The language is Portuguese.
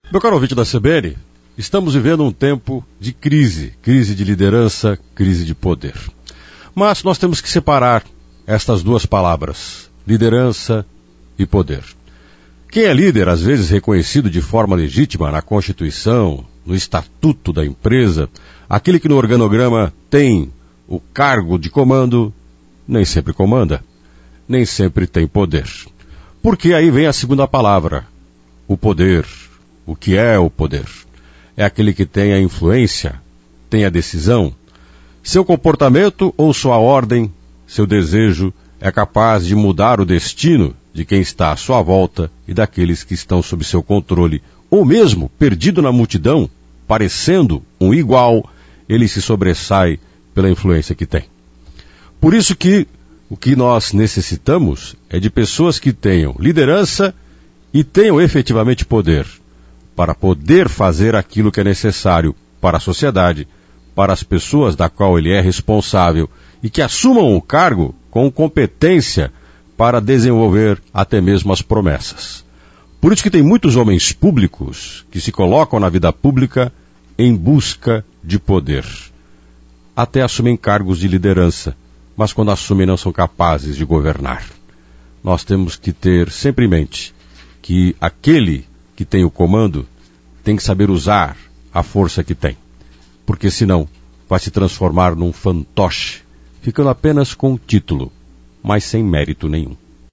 Meu caro ouvinte da CBN, estamos vivendo um tempo de crise de liderança, crise de poder. Mas nós temos que separar estas duas palavras, liderança e poder. Quem é líder, às vezes reconhecido de forma legítima na Constituição, no estatuto da empresa, aquele que no organograma tem o cargo de comando, nem sempre comanda, nem sempre tem poder. Porque aí vem a segunda palavra, o poder. O que é o poder? É aquele que tem a influência, tem a decisão. Seu comportamento ou sua ordem, seu desejo, é capaz de mudar o destino de quem está à sua volta e daqueles que estão sob seu controle, ou mesmo, perdido na multidão, parecendo um igual, ele se sobressai pela influência que tem. Por isso que o que nós necessitamos é de pessoas que tenham liderança e tenham efetivamente poder, para poder fazer aquilo que é necessário para a sociedade, para as pessoas da qual ele é responsável e que assumam o cargo com competência para desenvolver até mesmo as promessas. Por isso que tem muitos homens públicos que se colocam na vida pública em busca de poder. Até assumem cargos de liderança, mas quando assumem não são capazes de governar. Nós temos que ter sempre em mente que aquele que tem o comando tem que saber usar a força que tem, porque senão vai se transformar num fantoche, ficando apenas com o título, mas sem mérito nenhum.